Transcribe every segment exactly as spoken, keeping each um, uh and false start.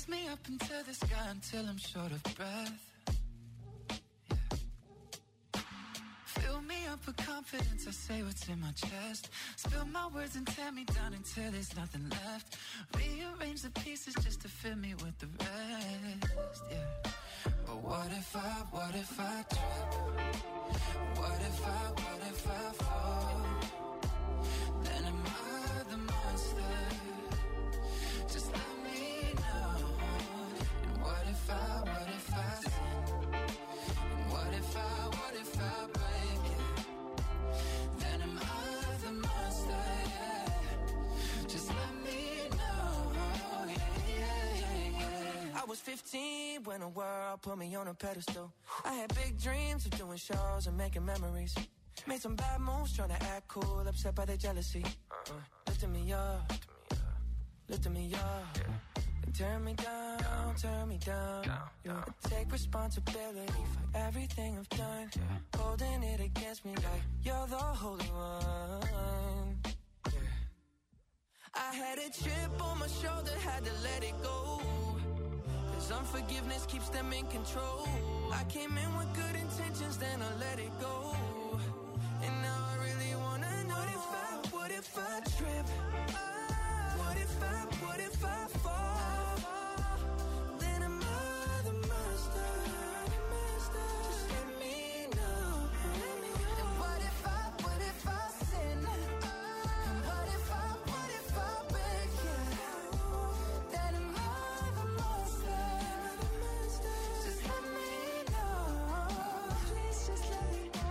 Raise me up into the sky until I'm short of breath. Fill me up with confidence, I say what's in my chest. Spill my words and tear me down until there's nothing left. Rearrange the pieces just to fill me with the rest, yeah. But what if I, what if I trip? What if I, what if I fall? Then am I the monster? Just let me know. And what if I, what if I sin? And what if I, what if I break it? Then am I the monster, yeah. Just let me know, yeah, yeah, yeah, yeah. I was fifteen when the world put me on a pedestal. I had big dreams of doing shows and making memories. Made some bad moves trying to act cool, upset by their jealousy. uh, Lifting me up, lifting me up, yeah. And turn me down, turn me down, down, down. I take responsibility for everything I've done, yeah. Holding it against me like you're the holy one, yeah. I had a chip on my shoulder, had to let it go. Cause unforgiveness keeps them in control. I came in with good intentions, then I let it go. And now I really wanna know, what if I, what if I trip? What if I, what if I fall? Then am I the monster? Just let me know. And what if I, what if I sin? And what if I, what if I break it? Then am I the monster? Just let me know. Please just let me know.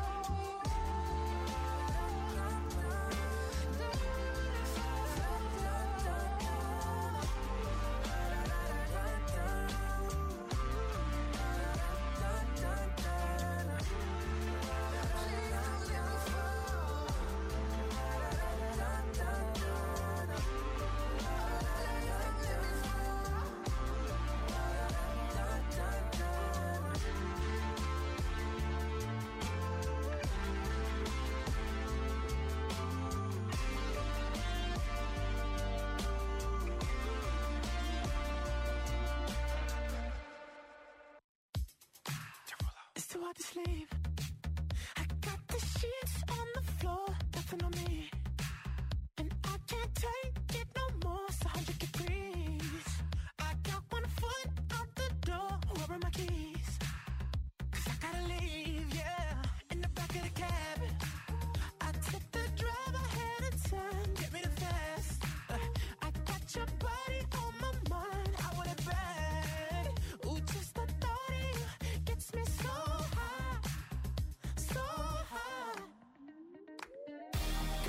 It's too hard to sleep. I got the sheets on the floor, nothing on me. And I can't take it no more, it's one hundred degrees. I got one foot out the door, where are my keys? Cause I gotta leave, yeah. In the back of the cab, I took the drive ahead of time, get me the fast. uh, I got your body on my mind, I want it bad. Ooh, just the thought of you gets me so high, so high.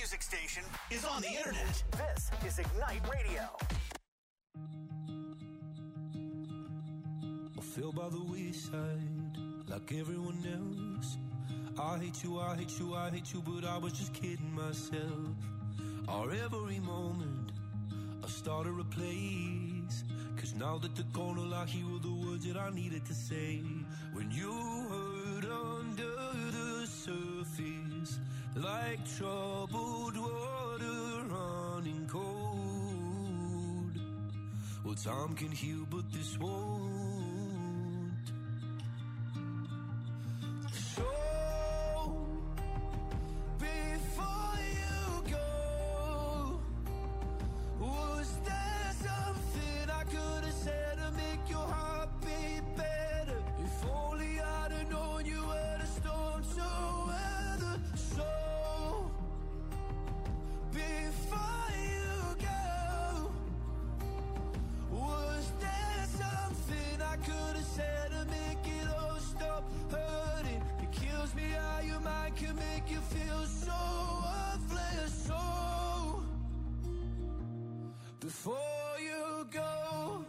music station is on the internet. This is Ignite Radio. I fell by the wayside like everyone else. I hate you, I hate you, I hate you, but I was just kidding myself. Our every moment I started a place, cause now that they're gone, I hear all the words that I needed to say. When you hurt under the surface, like troubled water running cold. Well, time can heal, but this won't. So before you go, was there something I could have said to make your heart beat better? If only I'd have known you were the storm to weather. So before you go, was there something I could have said to make it all stop hurting? It kills me how your mind can make you feel so worthless. So before you go,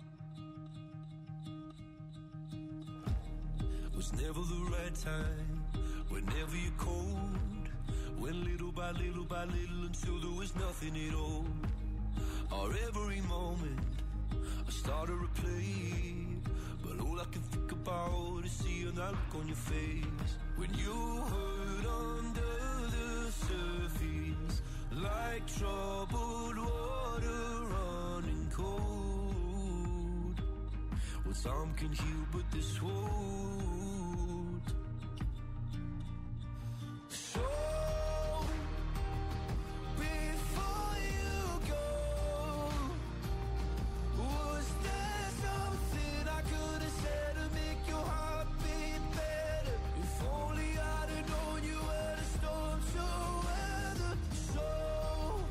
was never the right time, whenever you're cold, went little by little by little until there was nothing at all. Our every moment I started to play, but all I can think about is seeing that look on your face. When you hurt under the surface, like troubled water running cold. Well, time can heal, but this won't. So before you go, was there something I could have said to make your heart beat better? If only I'd have known you were the storm to weather. So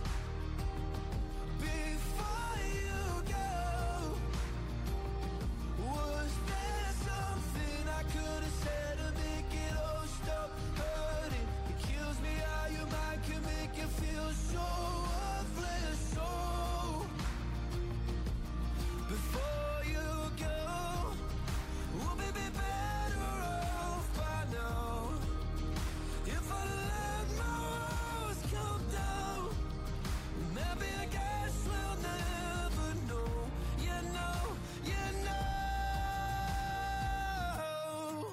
before you go, was there something I could have said to make it all stop hurting? It kills me how your mind can make you feel so worthless. So before you go, we'll be better off by now. If I let my walls come down, maybe I guess we'll never know. You know, you know.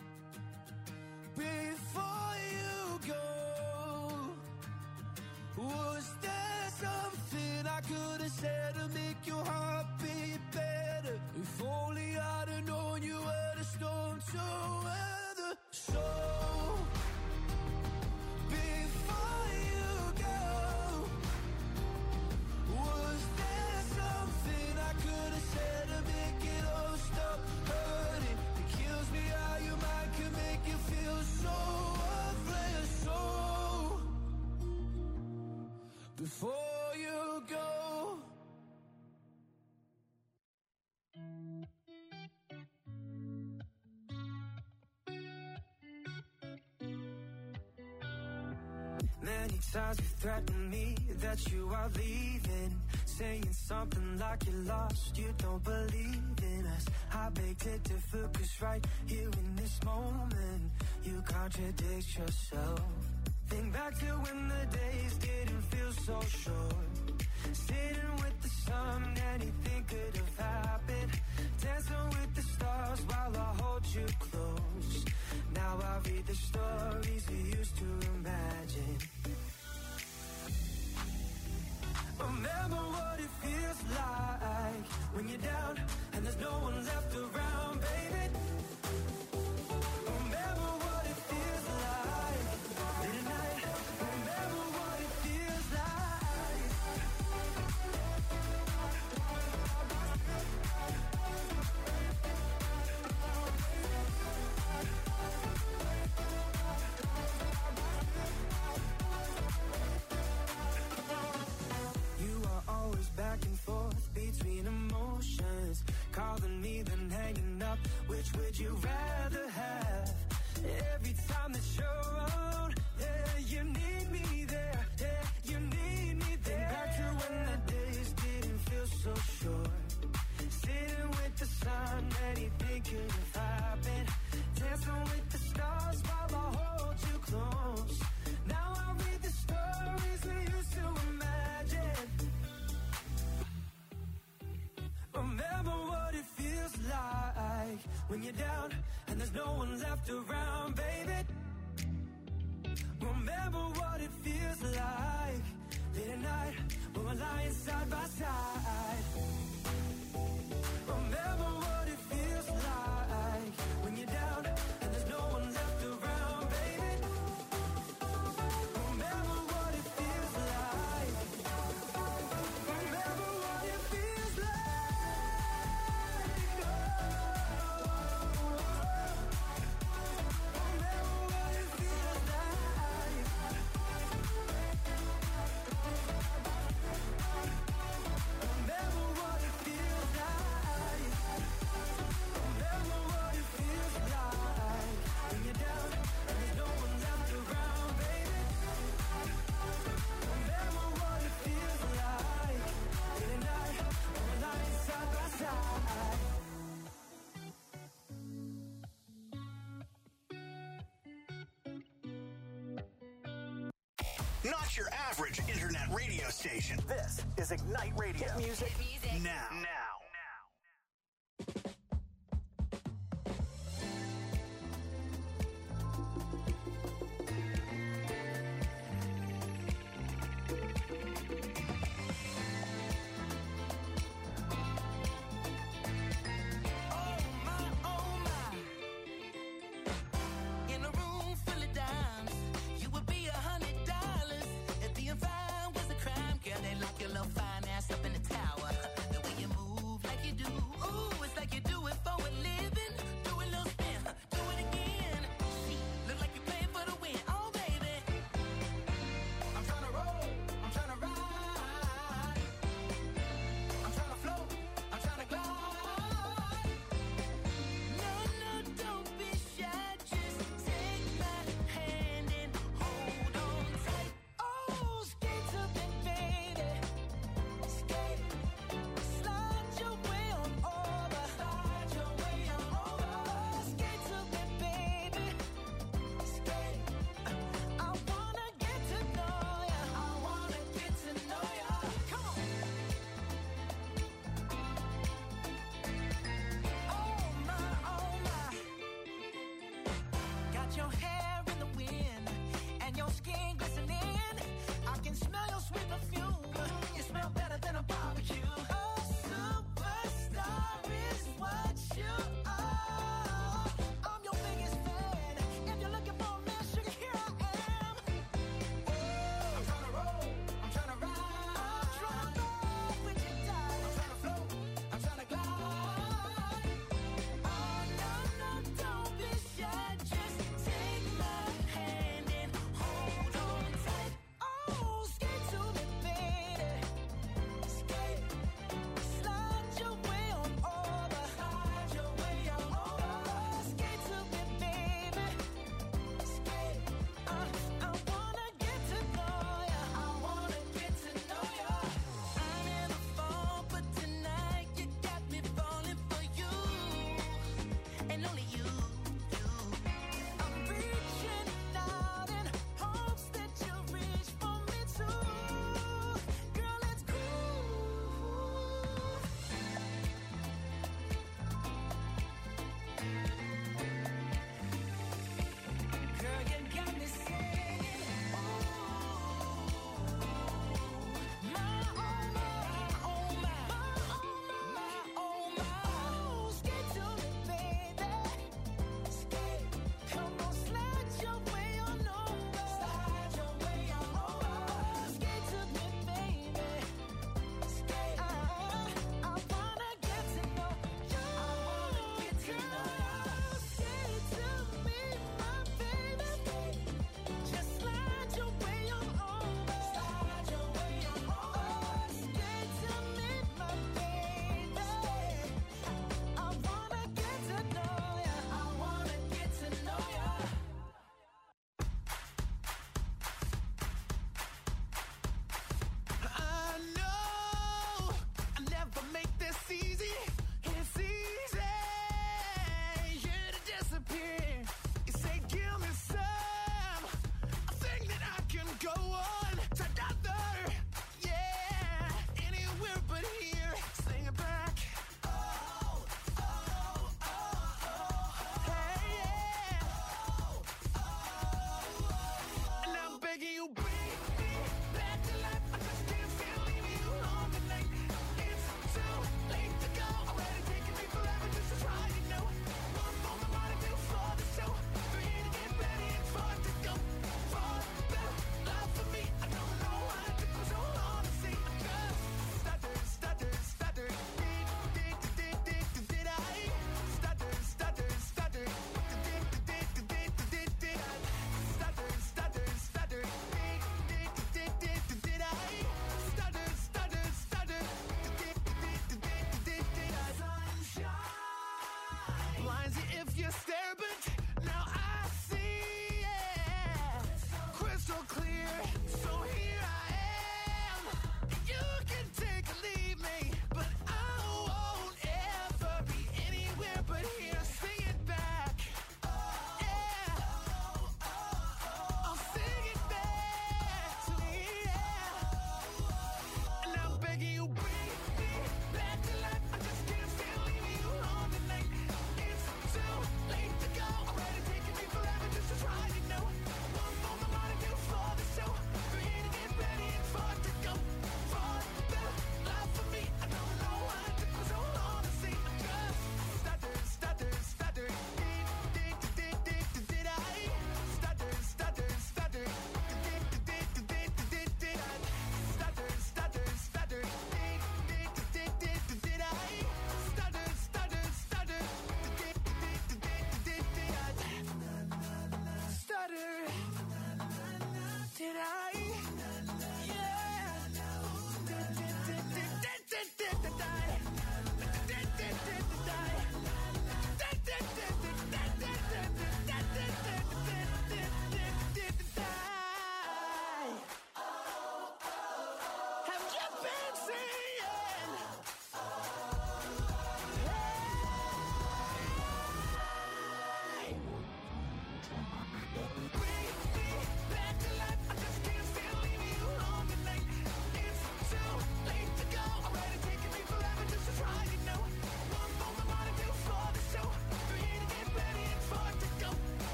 Before you go, was there something I could have said to make your heart beat better? If only I'd have known you were the storm to weather. So before you go, was there something I could have said to make it all stop hurting? It kills me how your mind can make you feel so worthless. So before you go. Many times you threaten me that you are leaving, saying something like you're lost, you don't believe in us. I beg to differ, cause right here in this moment, you contradict yourself. Think back to when the days didn't feel so short, sitting with the sun, anything could have happened, dancing with the stars while I hold you close. Now I read the stories we used to imagine. Remember what it feels like when you're down and there's no one left around, baby. Remember what it feels like late at night. Remember what it lying side by side. Remember what it feels like when you're down and there's no one left around, baby. Remember what it feels like. Remember what it feels like. Oh. Remember what it feels like. Remember what it feels like. Remember what it feels like when you're down and there's no one left around, baby. Remember what it feels like in the night when we're lying side by side. Not your average internet radio station. This is Ignite Radio. Music now. Now. In a room full of dimes, you would be a hundred dollars if being fine was a crime. Girl, they lock your little fine ass up in the tower. The way you move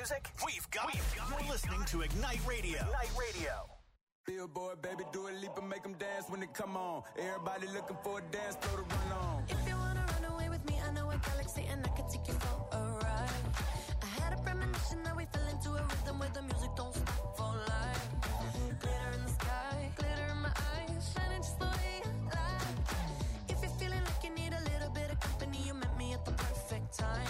music, we've got it. You're listening to Ignite Radio. Ignite Radio. Billboard, baby, do a leap and make them dance when they come on. Everybody looking for a dance floor to run on. If you wanna run away with me, I know a galaxy and I can take you for a ride. I had a premonition that we fell into a rhythm where the music don't stop for life. Glitter in the sky, glitter in my eyes, shining just the way I like. If you're feeling like you need a little bit of company, you met me at the perfect time.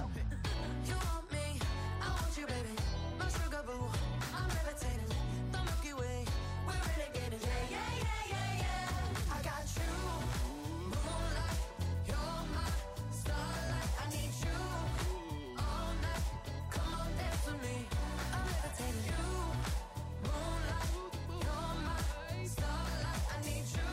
You want me, I want you, baby. My sugar boo, I'm levitating. The Milky Way, we're renegading. Yeah, yeah, yeah, yeah, yeah. I got you, moonlight. You're my starlight. I need you all night. Come on, dance with me. I'm levitating. You, moonlight. You're my starlight. I need you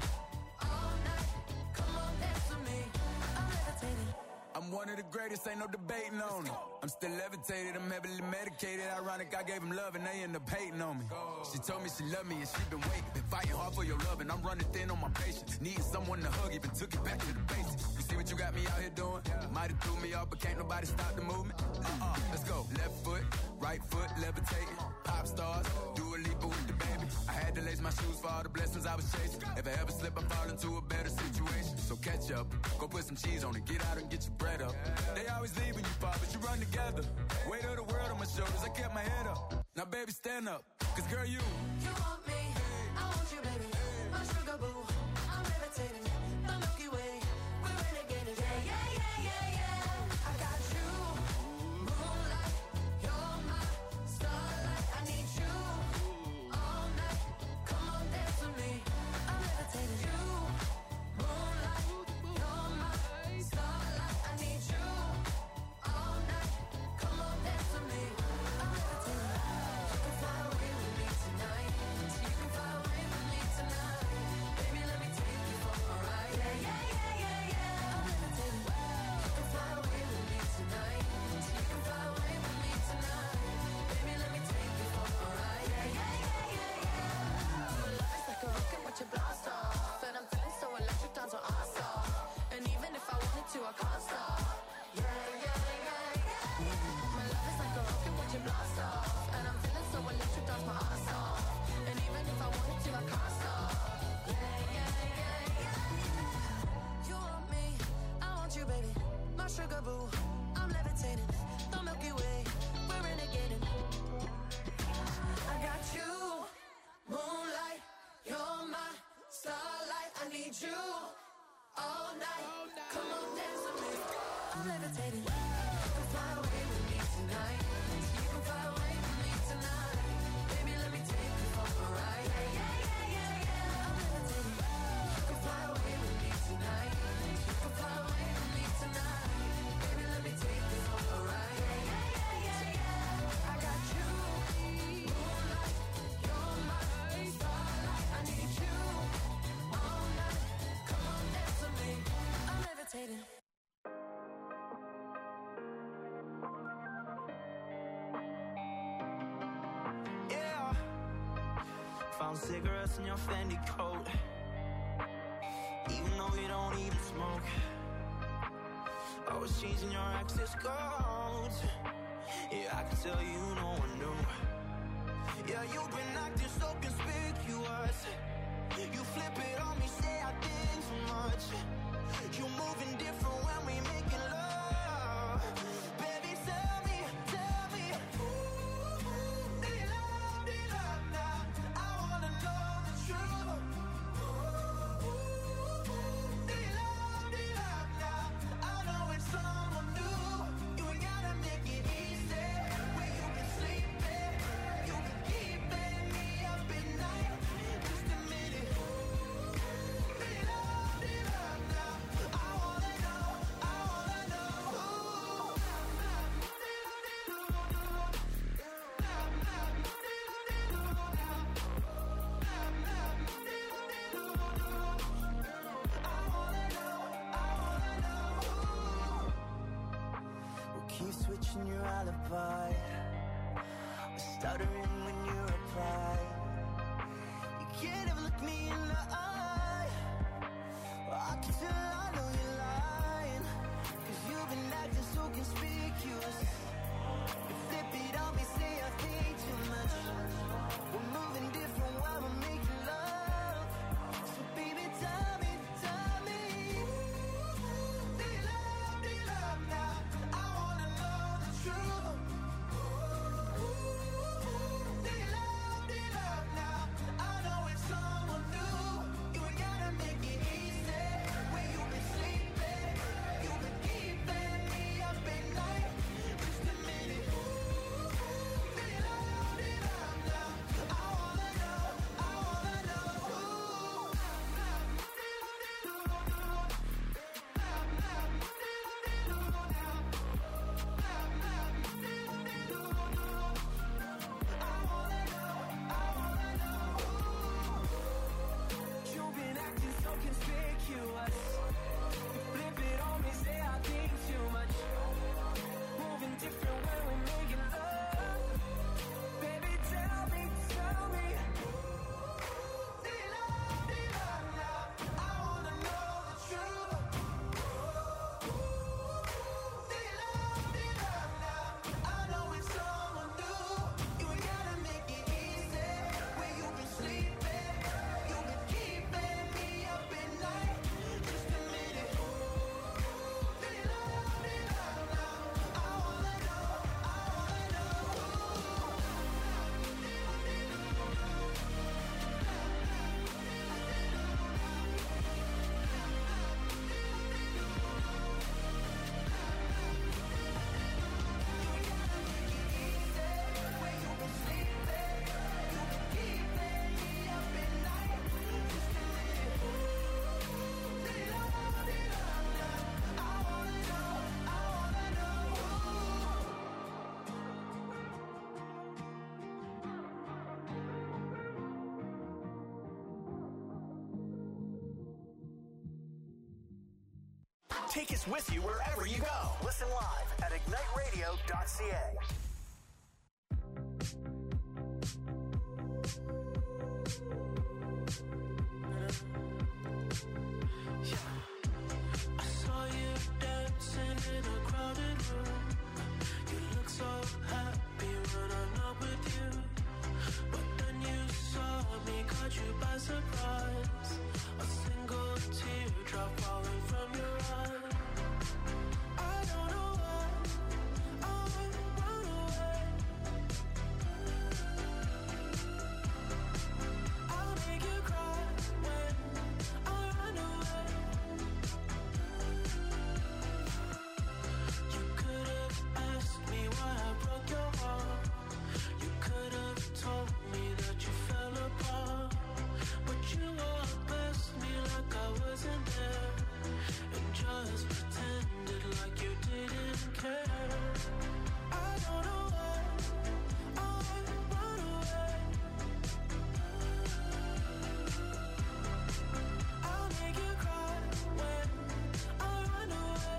all night. Come on, dance with me. I'm levitating. I'm one of the greatest, ain't no debating on it. I'm still levitated, I'm heavily medicated. Ironic, I gave him love and they end up hating on me. She told me she loved me and she been waiting. Been fighting hard for your love and I'm running thin on my patience. Needing someone to hug, even took it back to the basics. You see what you got me out here doing? Might have threw me off, but can't nobody stop the movement. Uh-uh, let's go. Left foot, right foot, levitating. Pop stars, do a leap with the baby. I had to lace my shoes for all the blessings I was chasing. If I ever slip, I fall into a better situation. So catch up, go put some cheese on it, get out and get your bread up. They always leave when you fall, but you run together. Weight of the world on my shoulders, I kept my head up. Now baby, stand up, cause girl, you You want me, I want you, baby. My sugar boo, I'm levitating. The Milky Way, we're renegading. Yeah, yeah, yeah, yeah, yeah. I got you, moonlight. You're my starlight. I need you all night. Come on, dance with me. I'm levitating. You, moonlight. You're my starlight. I need you all night. Come on, dance with me. I'm levitating. You can fly away with me tonight. So you can fly away with me tonight. Baby, let me take you for a ride. Yeah, yeah, yeah, yeah, yeah. I'm levitating. You can fly away with me tonight. So you can fly away with me tonight. Baby, let me take you for a ride. Yeah, yeah, yeah, yeah, yeah. Your love is like a rocket, watch it blast off. And I'm feeling so electric, down to our stop. And even if I wanted to, I can't stop. Yeah, yeah, yeah, yeah. My love is like a rocket, watch it blast off. And I'm feeling so electric, down my ass off. And even if I wanted to, I can't stop. Yeah, yeah, yeah, yeah. You want me, I want you, baby. My sugar boo, I'm levitating. The Milky Way, we're renegading. I got you, moonlight. You're my starlight. I need you all night. Come on, dance with me. I'm levitating. You can fly away with me tonight. So you can fly away with me tonight. Baby, let me take you for a ride. Yeah, yeah, yeah, yeah, yeah. I'm levitating. You can fly away with me tonight. So you can fly away with me tonight. Baby, let me take you for a ride. Yeah, yeah, yeah, yeah, yeah. I got you, moonlight. You're my starlight. I need you all night. Come on, dance with me. I'm levitating. Yeah. Found cigarettes in your Fendi coat. Even though you don't even smoke. Always changing your access codes. Yeah, I can tell you no one knew. Yeah, you've been acting so conspicuous. You flip it on me, say I did too much. You moving different when we making love. Baby, tell me, tell me, ooh, do you love, do you love now? I wanna know the truth. Ooh, do you love, do you love now? I know it's someone new. You ain't gotta make it easy. Where you been sleeping, you been keeping me up at night. Just a minute. Do you love, do you love now? I wanna know, I wanna know. We'll keep switching your alibi. We're stuttering when you reply. You can't ever look me in the eye. Well, I can tell I know you're lying. Cause you've been acting so conspicuous. You flip it Take us with you wherever you go. Listen live at ignite radio dot c a. I saw you dancing in a crowded room. You look so happy when I'm not with you. But then you saw me, caught you by surprise. A single teardrop falling from your eye. I don't know why I run away. I'll make you cry when I run away. You could have asked me why I broke your heart. You could have told me that you fell apart. But you walked past me like I wasn't there, and just pretended like you didn't care. I don't know why I run away. I'll make you cry when I run away.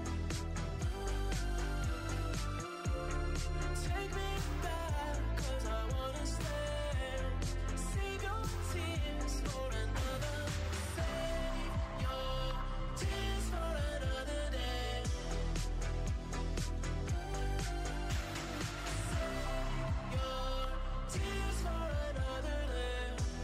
Take me back, 'cause I wanna stay. Save your tears for another. Save your tears for another day. Save your tears for another day.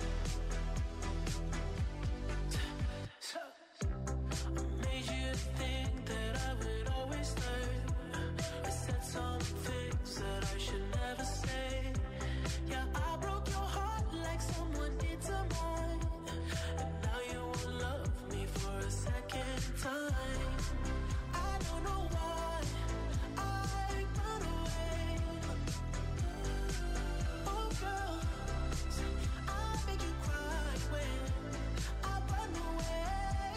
So, I made you think that I would always stay. I said some things that I should never say. Yeah, I broke your heart like someone did to mine. And now you won't love me for a second time. I don't know why I run away. Oh girl, I'll make you cry when I run away.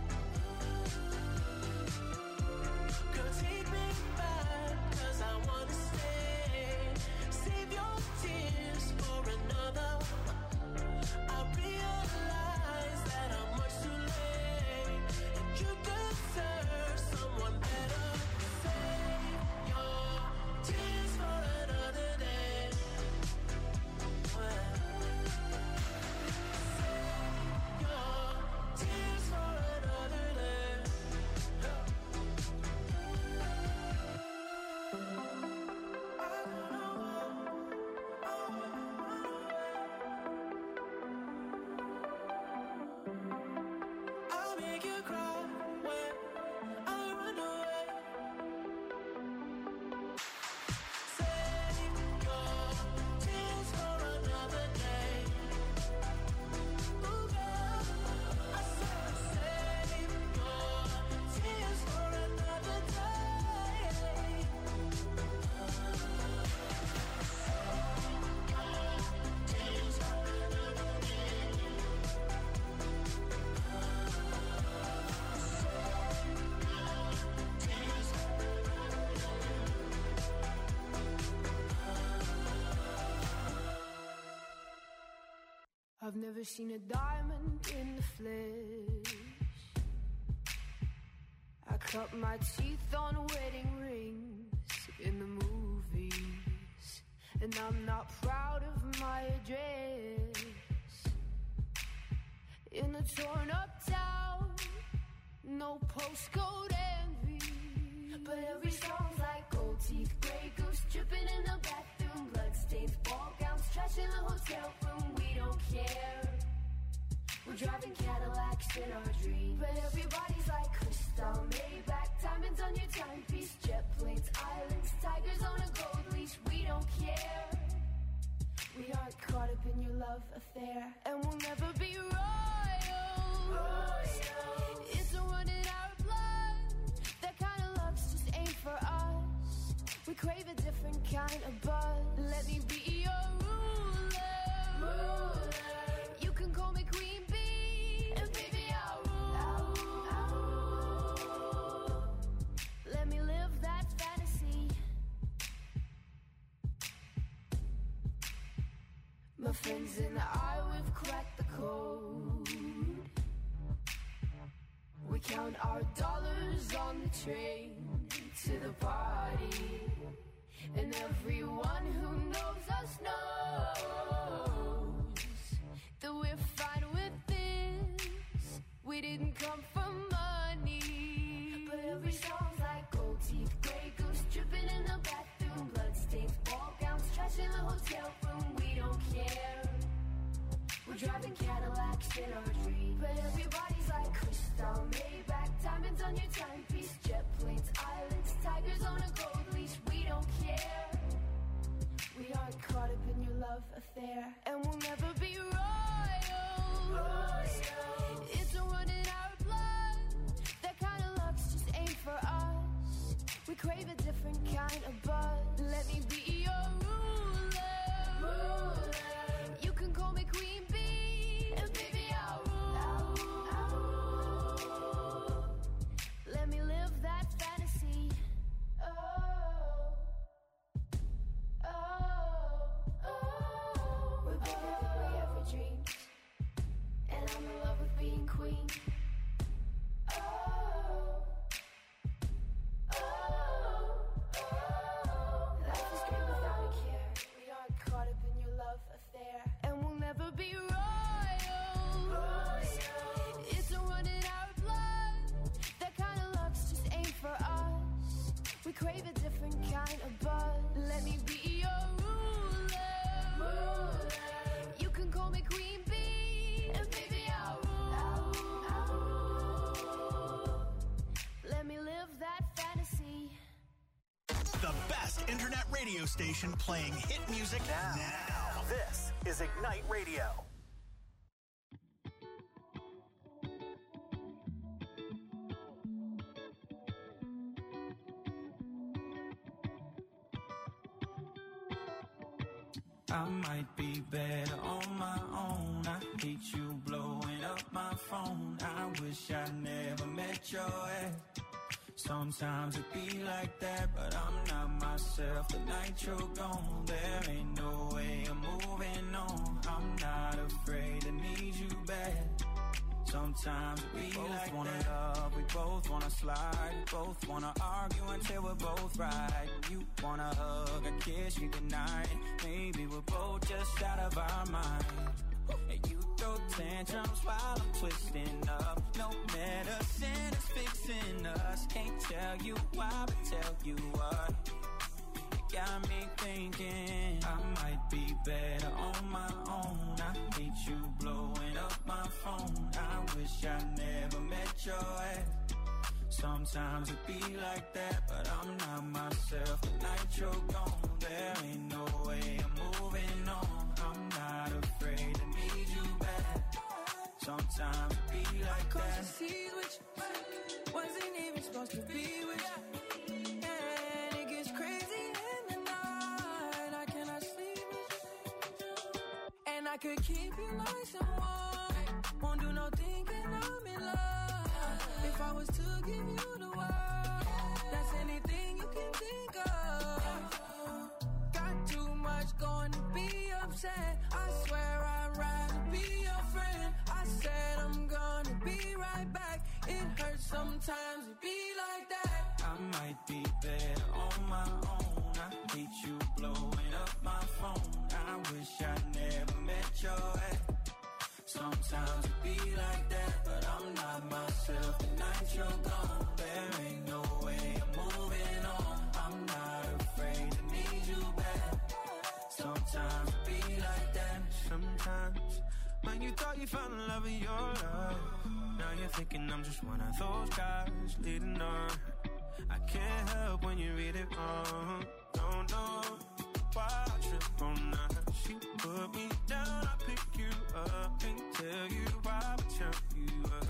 Girl, take me back, 'cause I wanna stay. Save your tears for another. I realize that I'm much too late, and you deserve someone better. Save your tears for another day. Well, save your tears for another day. I'll make you cry when I run away. Save your tears for another day. Ooh, girl, I said save your tears for another day. Tears for another day. I've never seen a diamond in the flesh. I cut my teeth on wedding rings in the movies, and I'm not proud of my address. In a torn up town, no postcode envy, but every song's like gold teeth, gray goose dripping in the bathroom, bloodstains, ball gowns, trash in the hotel room. We don't care. We're driving Cadillacs in our dreams, but everybody's like crystal, Maybach, diamonds on your timepiece, jet planes, islands, tigers on a gold leash. We don't care. We aren't caught up in your love affair, and we'll never be royals. Royals. It's a run in our blood. That kind of love's just ain't for us. We crave a different kind of buzz. Let me be your ruler. Ruler. You can call me Queen Bee, and baby I'll rule. I'll rule. Let me live that fantasy. My friends and I, we've cracked the code. We count our dollars on the train to the party. And everyone who knows us knows that we're fine with this. We didn't come for money. But every song's like gold teeth, Grey Goose dripping in the bathroom, bloodstains, ball gowns, trash in the hotel room. We don't care. We're driving Cadillacs in our dreams. But everybody's like crystal, Maybach, diamonds on your timepiece, jet planes, islands, tigers on a gold leash. We don't care. We aren't caught up in your love affair, and we'll never be royals. Royals. It's a run in our blood. That kind of luck's just ain't for us. We crave a different kind of buzz. Let me be your ruler. Ruler. You can call me Queen Bee, and baby I'll rule. I'll rule. Let me live that fantasy. Oh. Oh, oh, we're better than we ever dreamed, and I'm in love with being queen. Oh, oh, oh, life is great without a care. We aren't caught up in your love affair, and we'll never be royals. Royals. It's a run in our blood. That kind of luck's just ain't for us. We crave a different kind of buzz. Let me be your ruler. Ruler. You can call me Queen Bee, and baby I'll rule. I'll rule. Let me live that fantasy. The best internet radio station playing hit music now. now. This is Ignite Radio. I might be better on my own. I hate you blowing up my phone. I wish I never met your ex. Sometimes it be like that, but I'm not myself. The night you're gone, there ain't no way I'm moving on. I'm not afraid to need you back. Sometimes we both like wanna that. Love, we both wanna slide, we both wanna argue until we're both right. You wanna hug and kiss me goodnight. Maybe we're both just out of our mind. And you throw tantrums while I'm twisting up. No medicine is fixing us. Can't tell you why, but tell you what. You got me thinking I might be better on my own. I hate you blowing up my phone. I wish I never met your ex. Sometimes it be like that, but I'm not myself. The night you're gone, there ain't no way I'm moving on. I'm not afraid to need you back. Sometimes it be like that. Cause you see which wasn't even supposed to be with you. And it gets crazy in the night. I cannot sleep with you. And I could keep you nice and warm. Won't do no thinking I'm in love. If I was to give you the world, that's anything you can think of. Got too much going to be upset. I swear I'd rather be your friend. I said I'm gonna be right back. It hurts sometimes to be like that. I might be better on my own. I hate you blowing up my phone. I wish I never met your ex. Sometimes it be like that, but I'm not myself. The night you're gone, there ain't no way I'm moving on. I'm not afraid to need you back. Sometimes it be like that. Sometimes when you thought you found the love of your life, now you're thinking I'm just one of those guys leading on. I can't help when you read it wrong. Don't know why I trip on that. She put me down, I pick you up. Can't tell you why, but tell you up.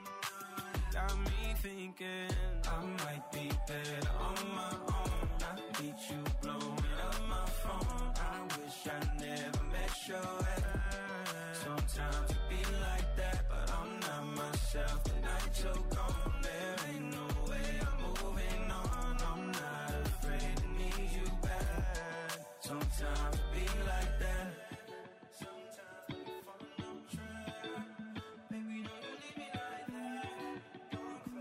Got me thinking I might be better on my own. I hate you blowing up my phone. I wish I never met your ex. Sometimes it be like that, but I'm not myself. The night you're gone, there ain't no way I'm moving on. I'm not afraid to need you back. Sometimes it be like that. Sometimes when you fall on track, baby, don't you leave me like that. Don't cry.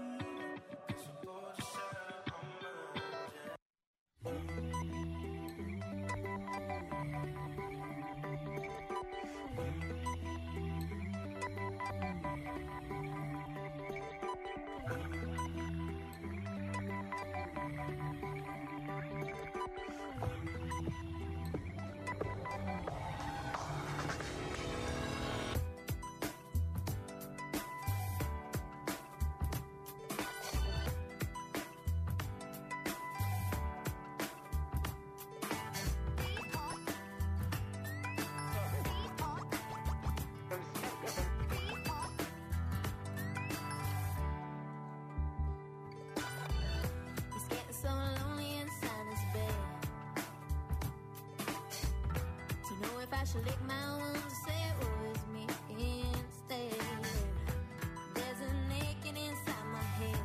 should lick my wounds and say it was me instead. There's a naked inside my head.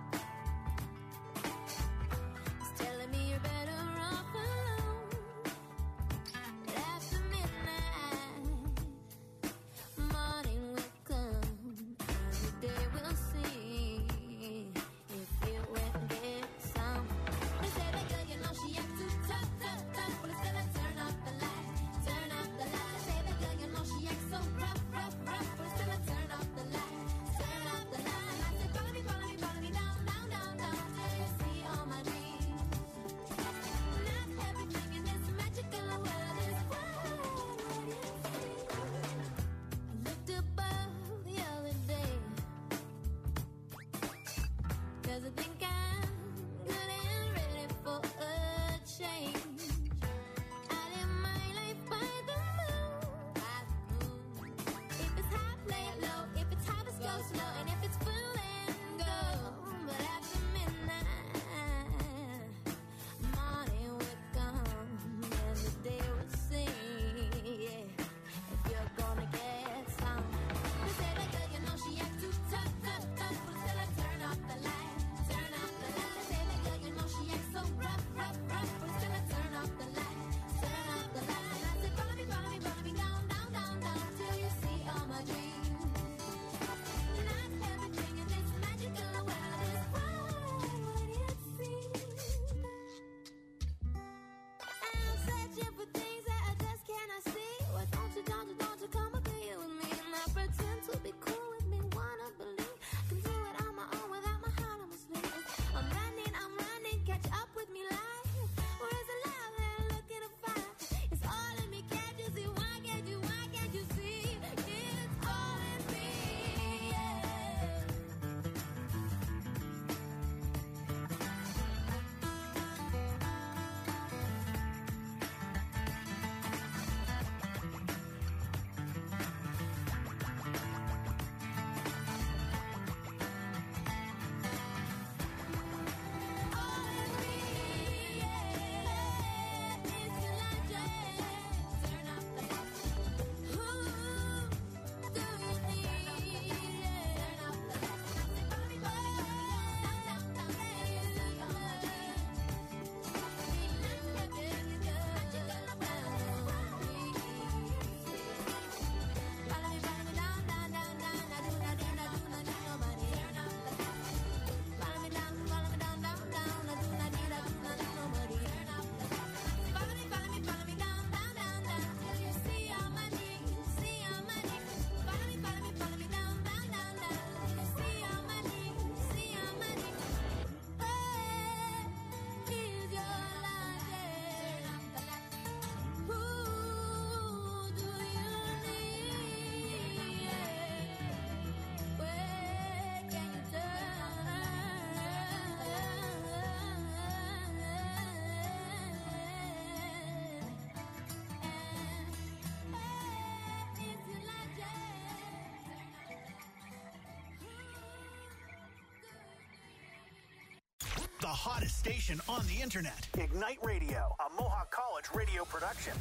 It's telling me you're better off alone. But after midnight, morning will come, and the day will see if it went get some. They say that girl, you know she acts too tough, tough, tough. But instead I turn off the light, turn off the light. They say that girl, you know she acts so rough, rough, rough. But instead I turn off the light, turn off the light. I said, follow me, follow me, follow me down, down, down, down till you see all my dreams. Not everything in this magical world is what it seems. I looked above the other day, 'cause I think I'm good and ready for a change. I live my life by the moon, by the moon. If it's high, play it low. If it's high, let's go slow. And if it's full, then go. But after midnight, morning will come, and the day will sing. Yeah, if you're gonna get some. They say that girl, you know she acts too tough, tough, tough. But instead I turn off the light, turn off the light. They say that girl, you know she acts so rough, rough, rough. But instead I turn off the light, turn off the light. I said, follow me, follow me, follow me down, down, down, down till you see all my dreams. Not everything in this magical world is what it seems. I'm searching for things that I just cannot see. Why don't you, don't you, don't you come and be with me? And I pretend to be cool with me, wanna believe I can do it on my own without my heart on my sleeve. I'm running, I'm running, catch up with me life. Where is the love that I'm looking to find? It's all in me, can't you see? Why can't you, why can't you see? It's all in me, yeah. The hottest station on the internet. Ignite Radio, a Mohawk College radio production.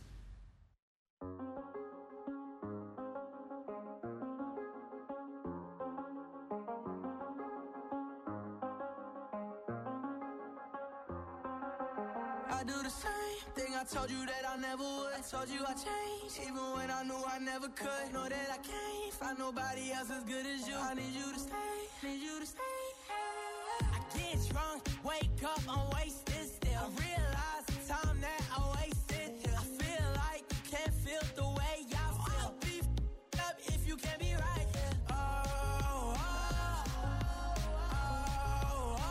I do the same thing I told you that I never would. I told you I changed, even when I knew I never could. Know that I can't find nobody else as good as you. I need you to stay, need you to stay. I get drunk, wake up, I'm wasted still. I realize the time that I wasted here. I feel like you can't feel the way I feel. I'll be f***ed up if you can't be right here. Oh, oh, oh, oh,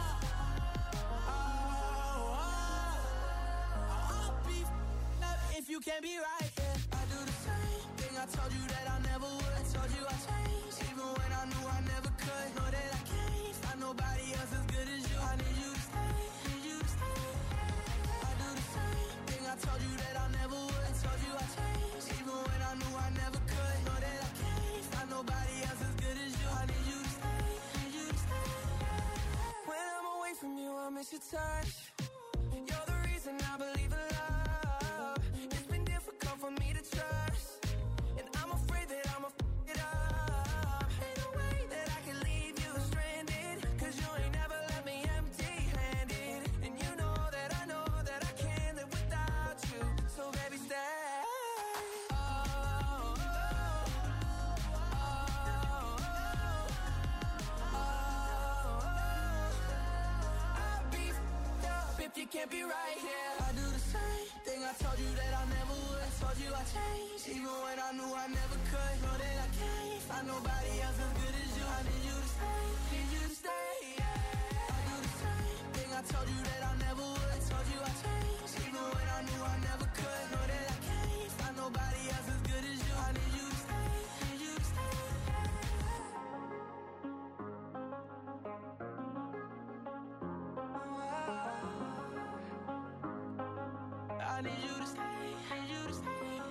oh, oh. I'll be f***ed up if you can't be right here. I do the same thing I told you that I never would. I told you I changed, even when I knew I never could. Know that I can't find nobody else as good as you. I need you to stay, need you to stay. I do the same thing I told you that I never would. I told you I changed, even when I knew I never could. Know that I can't find nobody else as good as you. I need you to stay, need you to stay. When I'm away from you, I miss your touch. You're the reason I believe in love. It's been difficult for me it can't be right here. I do the same thing I told you that I never would. I told you I changed, even when I knew I never could. Know that I can't find nobody else as good as you. I need you to stay, need you to stay, yeah. I do the same thing I told you that I never would. I told you I changed, even when I knew I never could. Know that I can't find nobody else as good as you. I need you to stay, need you to stay, I need you to stay, need you to stay.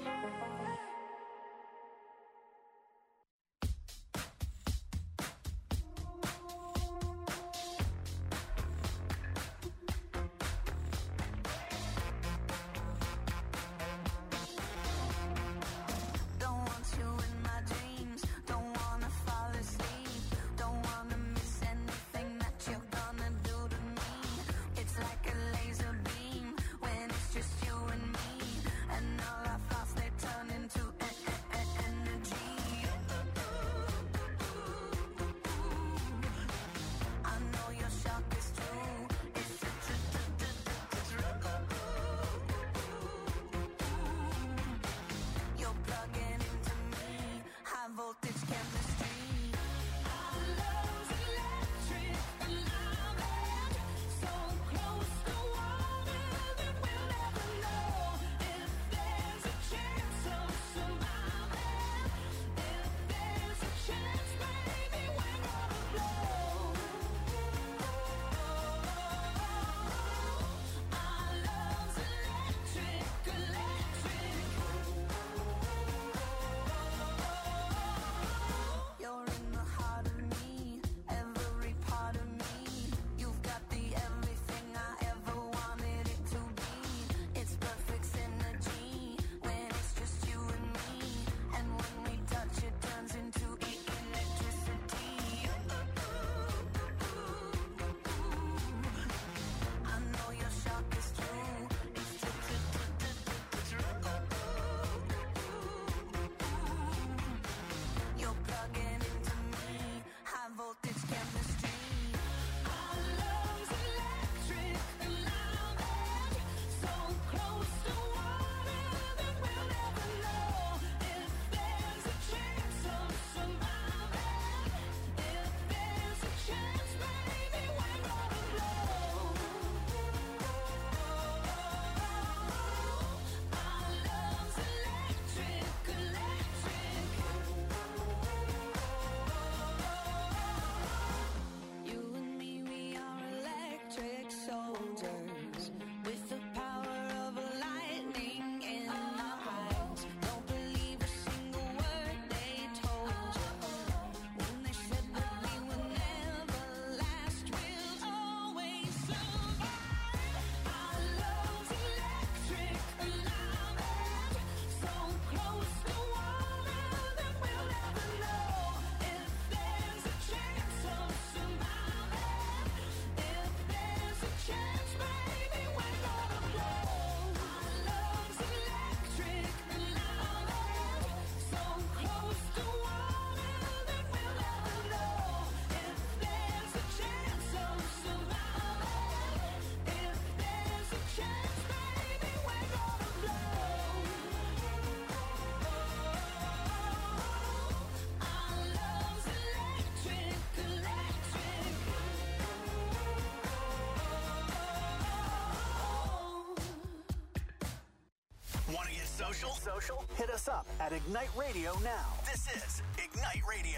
Social? Social? Hit us up at Ignite Radio now. This is Ignite Radio.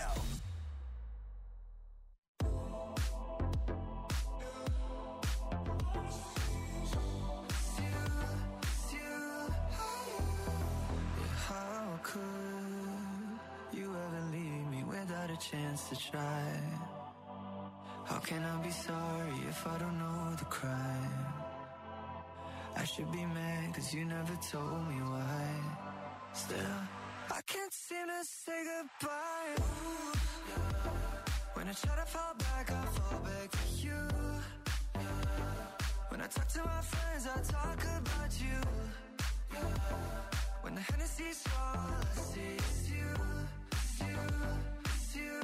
How could you ever leave me without a chance to try? How can I be sorry if I don't know the crime? I should be mad cause you never told me why. Still, I can't seem to say goodbye. Ooh, yeah. When I try to fall back, I fall back to you. Yeah. When I talk to my friends, I talk about you. Yeah. When the Hennessy's all I see is you, it's you, it's you.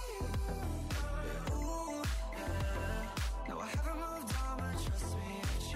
Yeah, ooh, yeah. No, I haven't moved on, but trust me, I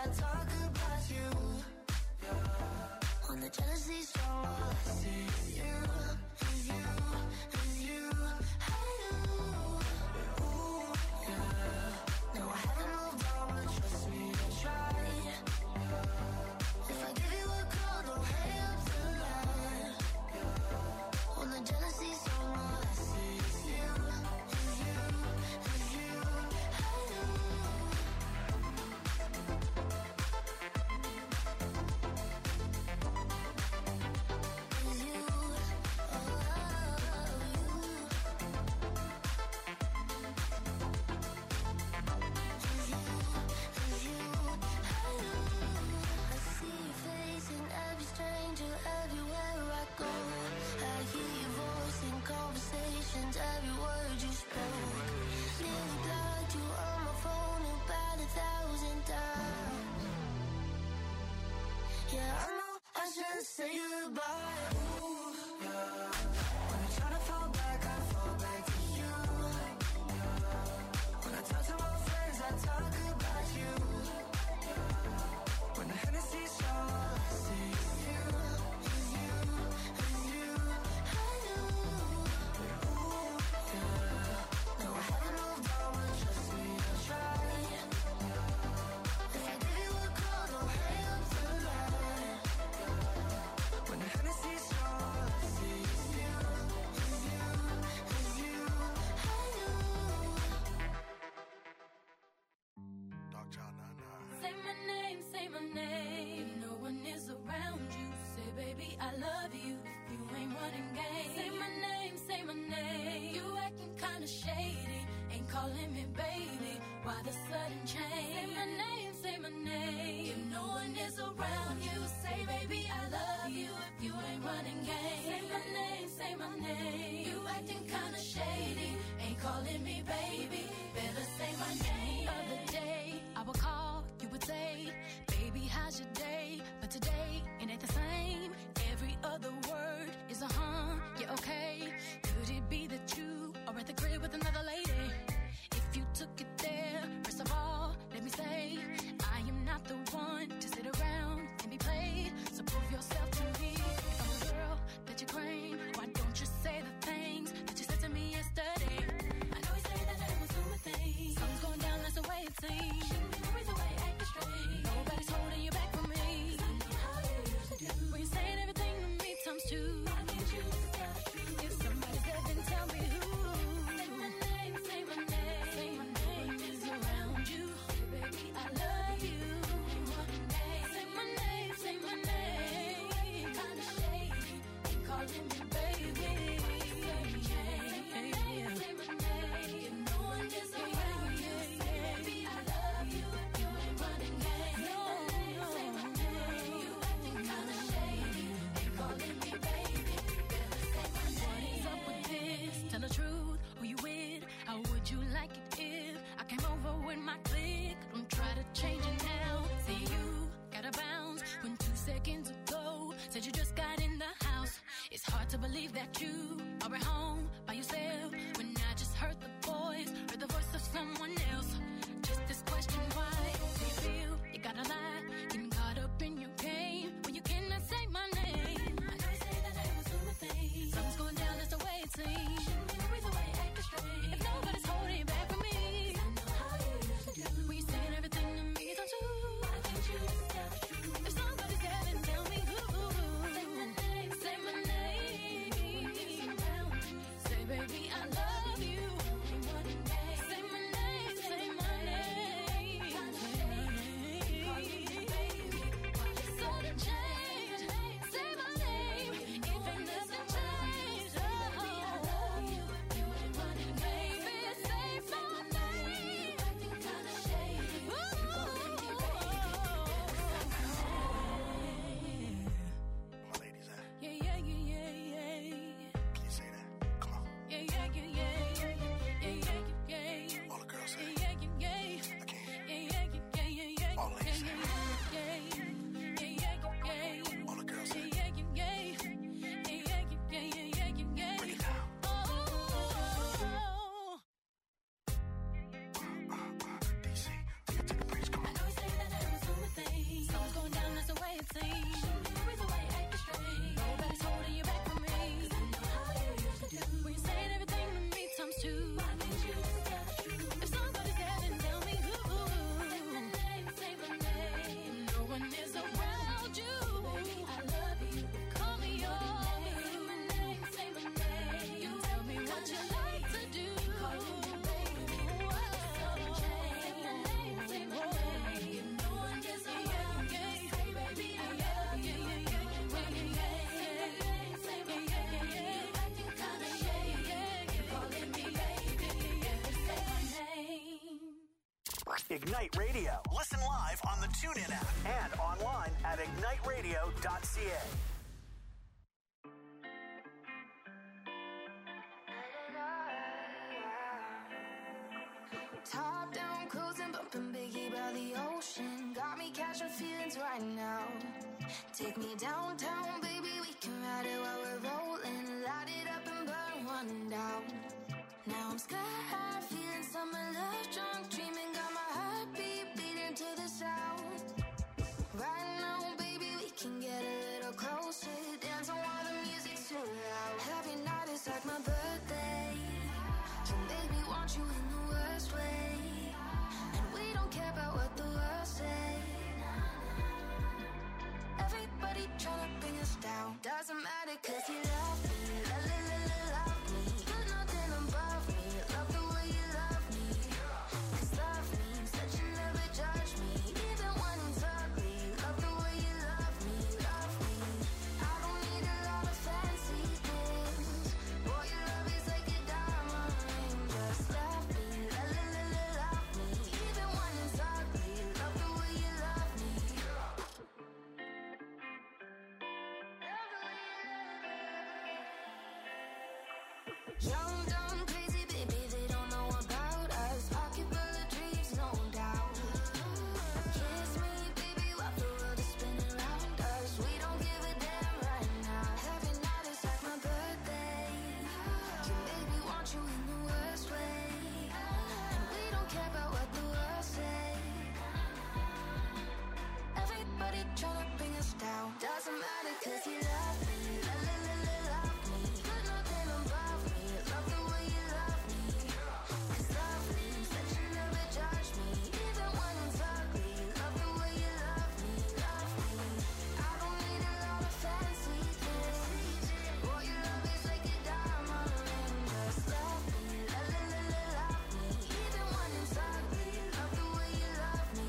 I talk about you. Yeah. When the jealousy's strong, all I see is you, is you, is you. I do. Ooh, yeah. No, I haven't moved on, but trust me, I tried. Yeah. If I give you a call, don't hang up the line. Yeah. When the jealousy's strong, all I see is you, is you, is you. I do. Say goodbye. Ooh, yeah. When I try to fall back, I fall back to you. Yeah. When I talk to my friends, I talk about you. Yeah. When the Hennessy's strong, all I see is you, is you, is you. I do. Ooh, yeah. No, I haven't moved on, but trust me, I tried. Yeah. If I give you a call, don't hang up the line. When the Hennessy's strong, all I see is you, is you, is you. I do. Dog Child nine nine. Say my name, say my name. If no one is around you, say baby I love you. If you ain't running game, say my name, say my name. You acting kinda shady, ain't calling me baby. Why the sudden change? Say my name, say my name. If no one is around you, say baby I love you. If you ain't running game, say my name, say my name. You acting kinda shady, ain't calling me baby. Better say my name. Other day I would call, you would say, baby how's your day? But today it ain't the same. Every other word is a huh, yeah okay. Could it be that you are at the crib with another lady? If you took it there, first of all, let me say, I am not the one to sit around and be played. So prove yourself to me. If I'm the girl that you claim, why don't you say the things that you said to me yesterday? I know you say that I was doing things. Something's going down, that's the way it seems. Always the way acting straight. Nobody's holding you back from me. 'Cause I know how you used to do. When you're saying everything to me times two. I need you to tell the truth. If somebody said, then tell me who. Say my name, say my name. Say my name is around you. Say, baby, I love you. Ain't running game. Say my name, say my name. Kinda shady, ain't calling me baby. Say my name, say my name. If no one is around you, say baby I love you. If you ain't running game. Say my name, say my name. You acting kinda shady, ain't calling me baby. Better say my name. What's up with this? Tell the truth, who you with? How would you like it if I came over with my clique? Don't try to change it now. Say you gotta bounce when two seconds ago said you just got in the house. It's hard to believe that you are at home by yourself when I just heard the voice, heard the voice of someone else. Just this question, why do you feel you gotta lie? Getting caught up in your game when you cannot say my name. I know you say that I was doing the thing. Something's going down, that's the way it seems. Always the way acting straight. If nobody's holding you back from me, 'cause I know how you used to do. When you're saying everything to me, don't you? I need you to tell the truth. If somebody's there, then tell me who. Say my name, say my name. Say baby I love you. Ain't running game. Say my name, say my name. Kinda shady, Ignite Radio. Listen live on the TuneIn app and online at ignite radio dot c a. Top down, cruising, bumping Biggie by the ocean. Got me catching feelings right now. Take me downtown, baby, we can ride it while we're rolling. Light it up and burn one down. Now I'm sky high, feeling summer love, drunk, dreaming. Got my heartbeat beating to the sound. Right now, baby, we can get a little closer. Dance on while the music's too loud. Every night is like my birthday. You make me want you in the worst way. And we don't care about what the world say. Everybody tryna bring us down. Doesn't matter cause you love me. La la la la love me. Put nothing above me. Love the way you love me. Cause love means that you never judge me. Even when it's ugly. Love the way you love me. Love me. I don't need a lot of fancy things. Boy, your love is like a diamond ring. Just love me. La la la la love me. Even when it's ugly. Love the way you love me. Young, dumb, crazy, baby, they don't know about us. Pocket full of dreams, no doubt. Kiss me, baby, while the world is spinning around us. We don't give a damn right now. Every night is like my birthday. You make me want you in the worst way. And we don't care about what the world say. Everybody tryna bring us down. Doesn't matter cause you love me. La la la la love me. Put nothing above me. Love the way you love me. Cause love means that you never judge me. Even when it's ugly. Love the way you love me. Love me. I don't need a lot of fancy things. Boy, your love is like a diamond ring. Just love me. La la la la love me. Even when it's ugly. Love the way you love me.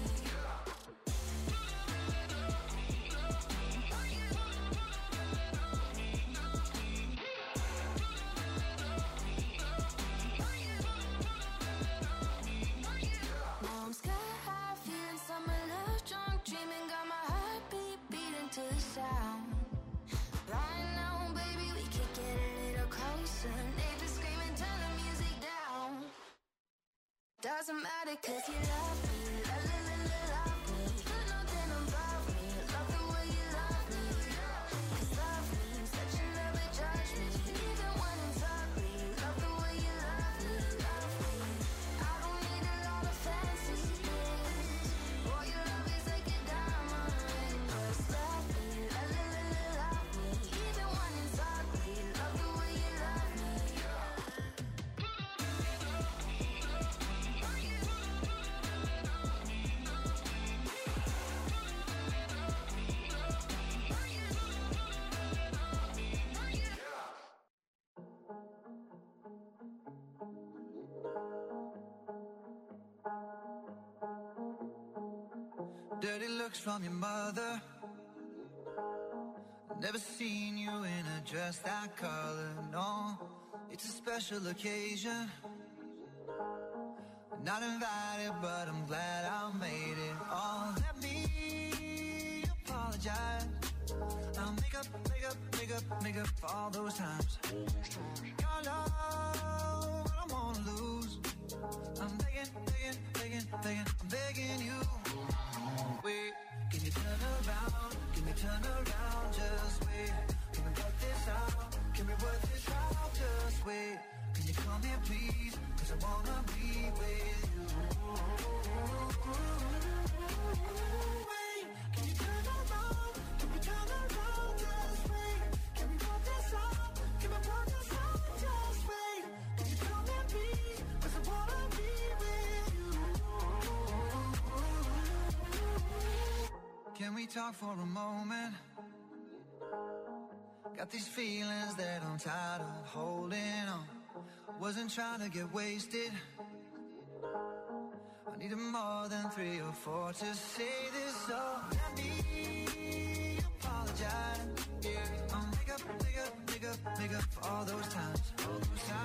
Now I'm sky high, feeling summer love, drunk, dreaming. Got my heartbeat beating to the sound. Right now, baby, we could get a little closer. Neighbors screaming, turn the music down. Doesn't matter cause you love me. La la la la love me. Put nothing above me. Love the way you love me. Cause love means that you never judge me. Even when it's ugly. Love the way you love me. Love me. I don't need a lot of fancy things. Boy, your love is like a diamond ring. Just love me. La la la la love me. Even when it's ugly. Love the way you love me. Dirty looks from your mother. Never seen you in a dress that color, no. It's a special occasion. Not invited, but I'm glad I made it. Oh, let me apologize. I'll make up, make up, make up, make up for all those times. Your love, I don't wanna lose. I'm begging, begging, begging, begging, I'm begging you. Wait, can you turn around? Can you turn around? Just wait. Can we work this out? Can we work this out? Just wait. Can you come here, please? Cause I wanna be with you. Wait, can you turn around? Can we turn around? Just wait. Can we work this out? Can we work this out? Just wait. Can you come here, please? Cause I wanna be with you. Can we talk for a moment? Got these feelings that I'm tired of holding on. Wasn't trying to get wasted. I needed more than three or four to say this, so let me apologize. Yeah, I'll make up, make up, make up, make up for all those times. All those times.